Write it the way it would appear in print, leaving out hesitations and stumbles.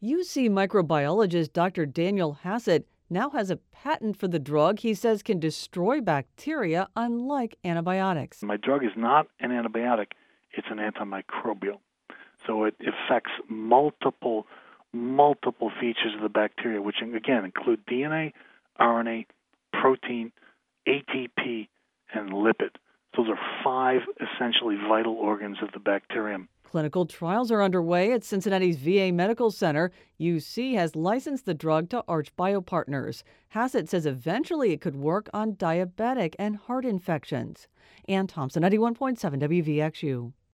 UC microbiologist Dr. Daniel Hassett now has a patent for the drug he says can destroy bacteria unlike antibiotics. My drug is not an antibiotic, it's an antimicrobial. So it affects multiple features of the bacteria, which again include DNA, RNA, protein, ATP, and lipid. Those are 5 essentially vital organs of the bacterium. Clinical trials are underway at Cincinnati's VA Medical Center. UC has licensed the drug to Arch Biopartners. Hassett says eventually it could work on diabetic and heart infections. Ann Thompson, 91.7 WVXU.